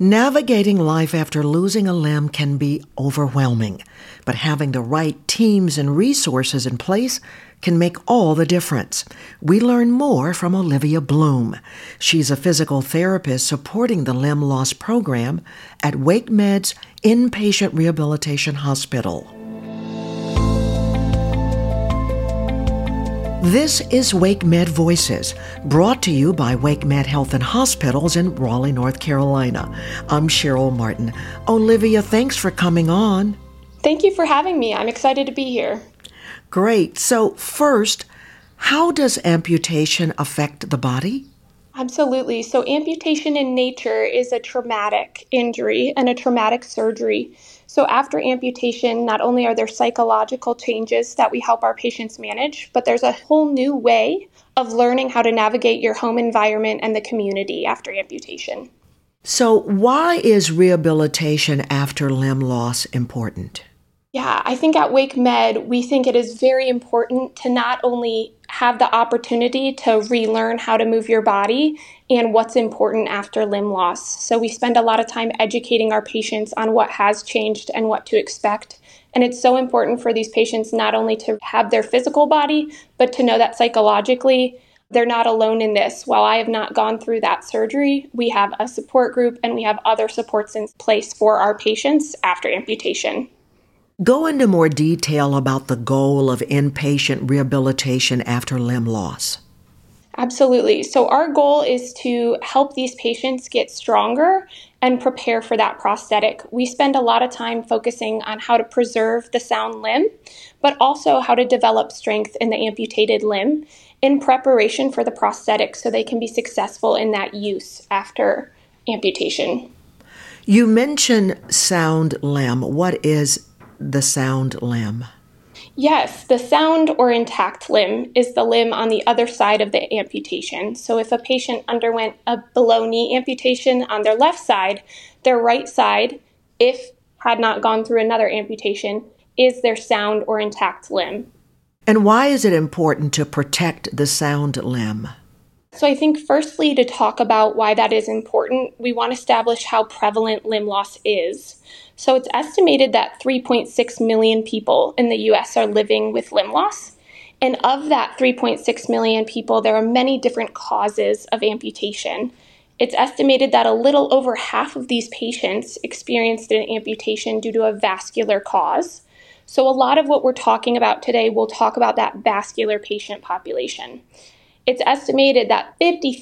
Navigating life after losing a limb can be overwhelming, but having the right teams and resources in place can make all the difference. We learn more from Olivia Bloom. She's a physical therapist supporting the Limb Loss Program at WakeMed's Inpatient Rehabilitation Hospital. This is WakeMed Voices, brought to you by WakeMed Health and Hospitals in Raleigh, North Carolina. I'm Cheryl Martin. Olivia, thanks for coming on. Thank you for having me. I'm excited to be here. Great. So first, how does amputation affect the body? Absolutely. So amputation in nature is a traumatic injury and a traumatic surgery. So after amputation, not only are there psychological changes that we help our patients manage, but there's a whole new way of learning how to navigate your home environment and the community after amputation. So why is rehabilitation after limb loss important? Yeah, I think at WakeMed, we think it is very important to not only have the opportunity to relearn how to move your body and what's important after limb loss. So we spend a lot of time educating our patients on what has changed and what to expect. And it's so important for these patients not only to have their physical body, but to know that psychologically, they're not alone in this. While I have not gone through that surgery, we have a support group and we have other supports in place for our patients after amputation. Go into more detail about the goal of inpatient rehabilitation after limb loss. Absolutely. So our goal is to help these patients get stronger and prepare for that prosthetic. We spend a lot of time focusing on how to preserve the sound limb, but also how to develop strength in the amputated limb in preparation for the prosthetic so they can be successful in that use after amputation. You mentioned sound limb. What is the sound limb? Yes, the sound or intact limb is the limb on the other side of the amputation. So if a patient underwent a below-knee amputation on their left side, their right side, if had not gone through another amputation, is their sound or intact limb. And why is it important to protect the sound limb? So I think firstly, to talk about why that is important, we want to establish how prevalent limb loss is. So it's estimated that 3.6 million people in the U.S. are living with limb loss. And of that 3.6 million people, there are many different causes of amputation. It's estimated that a little over half of these patients experienced an amputation due to a vascular cause. So a lot of what we're talking about today, we'll talk about that vascular patient population. It's estimated that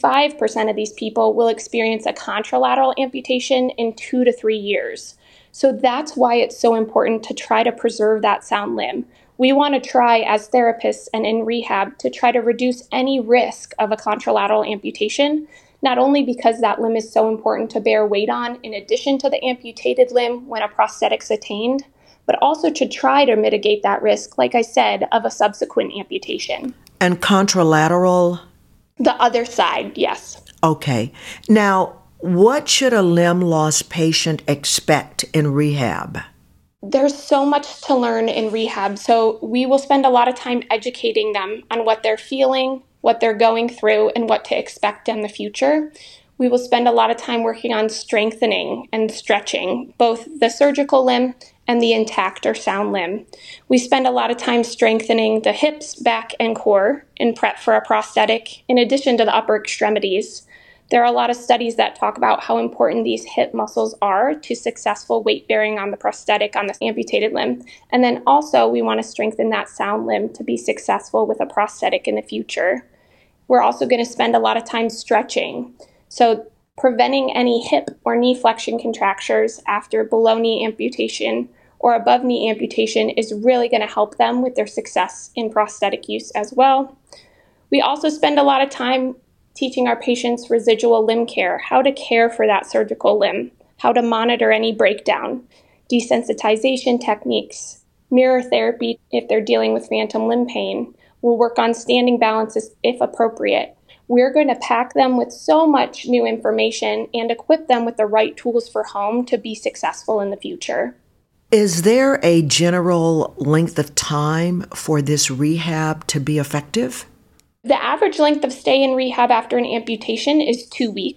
55% of these people will experience a contralateral amputation in 2 to 3 years. So that's why it's so important to try to preserve that sound limb. We want to try as therapists and in rehab to try to reduce any risk of a contralateral amputation, not only because that limb is so important to bear weight on in addition to the amputated limb when a prosthetic's attained, but also to try to mitigate that risk, like I said, of a subsequent amputation. And contralateral? The other side, yes. Okay. Now, what should a limb loss patient expect in rehab? There's so much to learn in rehab, so we will spend a lot of time educating them on what they're feeling, what they're going through, and what to expect in the future. We will spend a lot of time working on strengthening and stretching both the surgical limb and the intact or sound limb. We spend a lot of time strengthening the hips, back, and core in prep for a prosthetic, in addition to the upper extremities. There are a lot of studies that talk about how important these hip muscles are to successful weight bearing on the prosthetic on the amputated limb. And then also we want to strengthen that sound limb to be successful with a prosthetic in the future. We're also going to spend a lot of time stretching. So preventing any hip or knee flexion contractures after below knee amputation or above knee amputation is really going to help them with their success in prosthetic use as well. We also spend a lot of time teaching our patients residual limb care, how to care for that surgical limb, how to monitor any breakdown, desensitization techniques, mirror therapy if they're dealing with phantom limb pain. We'll work on standing balances if appropriate. We're going to pack them with so much new information and equip them with the right tools for home to be successful in the future. Is there a general length of time for this rehab to be effective? The average length of stay in rehab after an amputation is 2 weeks.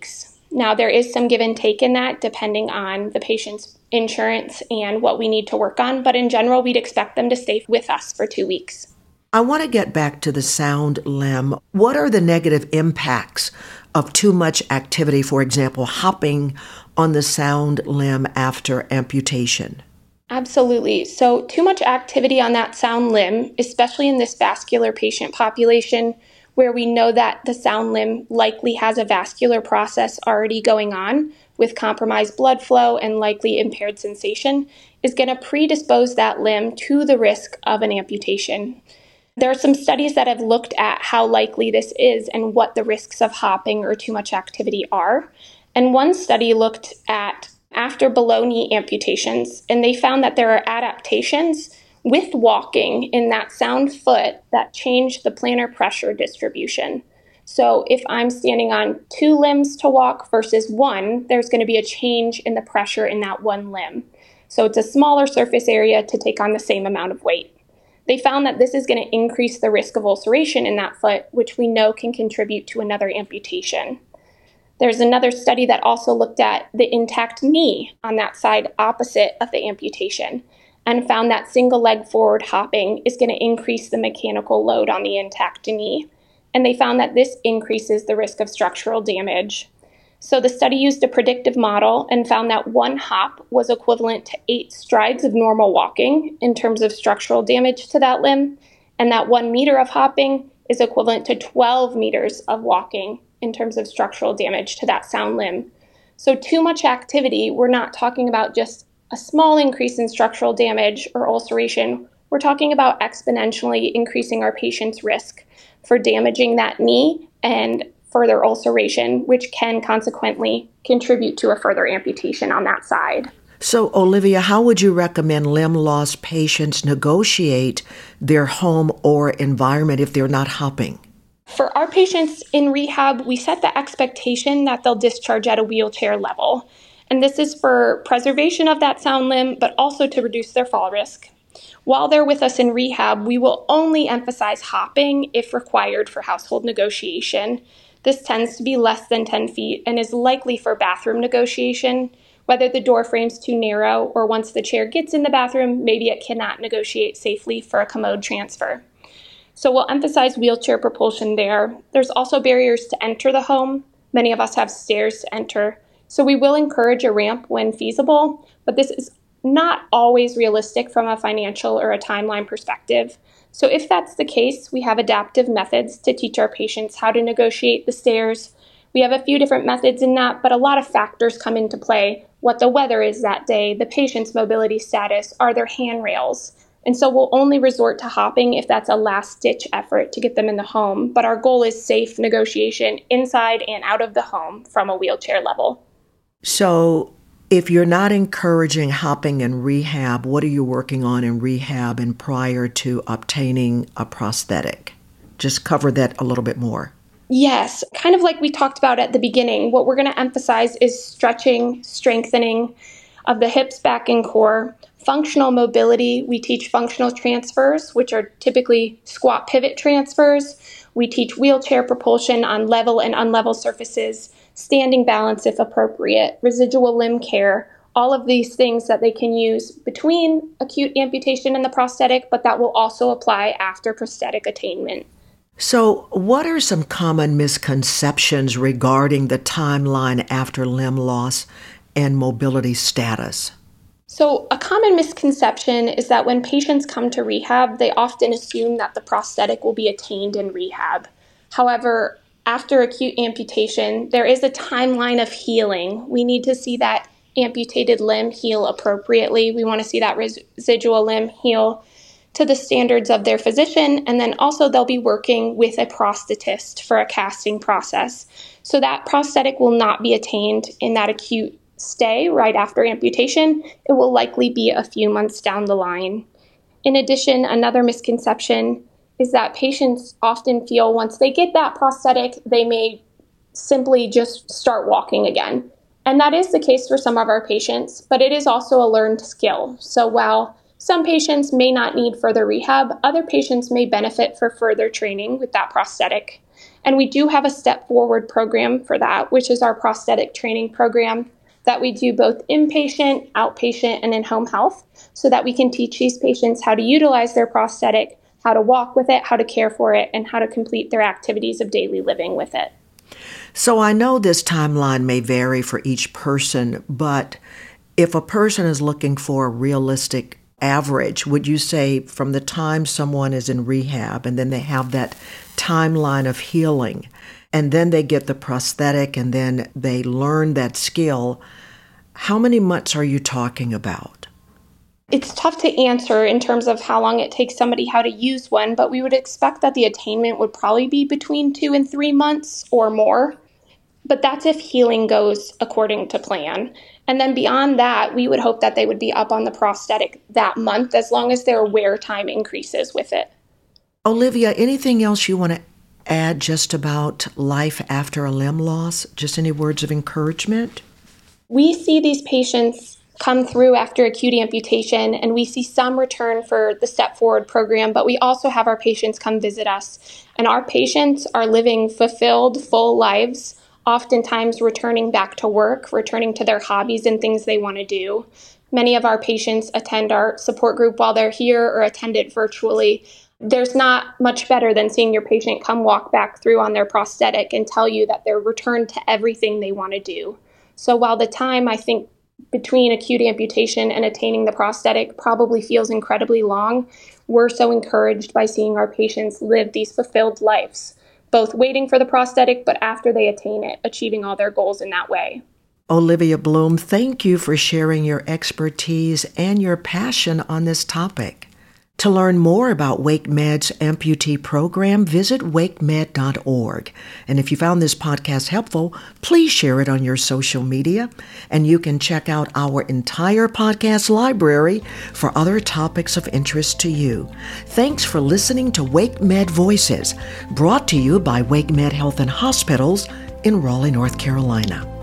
Now, there is some give and take in that depending on the patient's insurance and what we need to work on, but in general, we'd expect them to stay with us for 2 weeks. I want to get back to the sound limb. What are the negative impacts of too much activity, for example, hopping on the sound limb after amputation? Absolutely. So, too much activity on that sound limb, especially in this vascular patient population, where we know that the sound limb likely has a vascular process already going on with compromised blood flow and likely impaired sensation, is going to predispose that limb to the risk of an amputation. There are some studies that have looked at how likely this is and what the risks of hopping or too much activity are. And one study looked at after below knee amputations, and they found that there are adaptations with walking in that sound foot that change the plantar pressure distribution. So if I'm standing on 2 limbs to walk versus 1, there's going to be a change in the pressure in that one limb. So it's a smaller surface area to take on the same amount of weight. They found that this is going to increase the risk of ulceration in that foot, which we know can contribute to another amputation. There's another study that also looked at the intact knee on that side opposite of the amputation and found that single leg forward hopping is going to increase the mechanical load on the intact knee. And they found that this increases the risk of structural damage. So the study used a predictive model and found that 1 hop was equivalent to 8 strides of normal walking in terms of structural damage to that limb, and that 1 meter of hopping is equivalent to 12 meters of walking in terms of structural damage to that sound limb. So too much activity, we're not talking about just a small increase in structural damage or ulceration. We're talking about exponentially increasing our patient's risk for damaging that knee and further ulceration, which can consequently contribute to a further amputation on that side. So, Olivia, how would you recommend limb loss patients negotiate their home or environment if they're not hopping? For our patients in rehab, we set the expectation that they'll discharge at a wheelchair level. And this is for preservation of that sound limb, but also to reduce their fall risk. While they're with us in rehab, we will only emphasize hopping if required for household negotiation. This tends to be less than 10 feet and is likely for bathroom negotiation, whether the door frame's too narrow or once the chair gets in the bathroom, maybe it cannot negotiate safely for a commode transfer. So we'll emphasize wheelchair propulsion there. There's also barriers to enter the home. Many of us have stairs to enter. So we will encourage a ramp when feasible, but this is not always realistic from a financial or a timeline perspective. So if that's the case, we have adaptive methods to teach our patients how to negotiate the stairs. We have a few different methods in that, but a lot of factors come into play. What the weather is that day, the patient's mobility status, are there handrails? And so we'll only resort to hopping if that's a last-ditch effort to get them in the home. But our goal is safe negotiation inside and out of the home from a wheelchair level. So if you're not encouraging hopping in rehab, what are you working on in rehab and prior to obtaining a prosthetic? Just cover that a little bit more. Yes, kind of like we talked about at the beginning, what we're going to emphasize is stretching, strengthening of the hips, back, and core. Functional mobility, we teach functional transfers, which are typically squat pivot transfers. We teach wheelchair propulsion on level and unlevel surfaces, standing balance if appropriate, residual limb care, all of these things that they can use between acute amputation and the prosthetic, but that will also apply after prosthetic attainment. So what are some common misconceptions regarding the timeline after limb loss and mobility status? So a common misconception is that when patients come to rehab, they often assume that the prosthetic will be attained in rehab. However, after acute amputation, there is a timeline of healing. We need to see that amputated limb heal appropriately. We want to see that residual limb heal to the standards of their physician, and then also they'll be working with a prosthetist for a casting process. So that prosthetic will not be attained in that acute stay right after amputation. It will likely be a few months down the line. In addition, another misconception is that patients often feel once they get that prosthetic, they may simply just start walking again. And that is the case for some of our patients, but it is also a learned skill. So while some patients may not need further rehab, other patients may benefit for further training with that prosthetic. And we do have a Step Forward program for that, which is our prosthetic training program that we do both inpatient, outpatient, and in-home health, so that we can teach these patients how to utilize their prosthetic, how to walk with it, how to care for it, and how to complete their activities of daily living with it. So I know this timeline may vary for each person, but if a person is looking for a realistic average, would you say from the time someone is in rehab and then they have that timeline of healing, and then they get the prosthetic and then they learn that skill, how many months are you talking about? It's tough to answer in terms of how long it takes somebody how to use one, but we would expect that the attainment would probably be between 2 and 3 months or more. But that's if healing goes according to plan. And then beyond that, we would hope that they would be up on the prosthetic that month, as long as their wear time increases with it. Olivia, anything else you want to add just about life after a limb loss? Just any words of encouragement? We see these patients come through after acute amputation, and we see some return for the Step Forward program, but we also have our patients come visit us. And our patients are living fulfilled, full lives, oftentimes returning back to work, returning to their hobbies and things they want to do. Many of our patients attend our support group while they're here or attend it virtually. There's not much better than seeing your patient come walk back through on their prosthetic and tell you that they're returned to everything they want to do. So while the time, I think, between acute amputation and attaining the prosthetic probably feels incredibly long, we're so encouraged by seeing our patients live these fulfilled lives, both waiting for the prosthetic, but after they attain it, achieving all their goals in that way. Olivia Bloom, thank you for sharing your expertise and your passion on this topic. To learn more about WakeMed's amputee program, visit wakemed.org. And if you found this podcast helpful, please share it on your social media. And you can check out our entire podcast library for other topics of interest to you. Thanks for listening to WakeMed Voices, brought to you by WakeMed Health and Hospitals in Raleigh, North Carolina.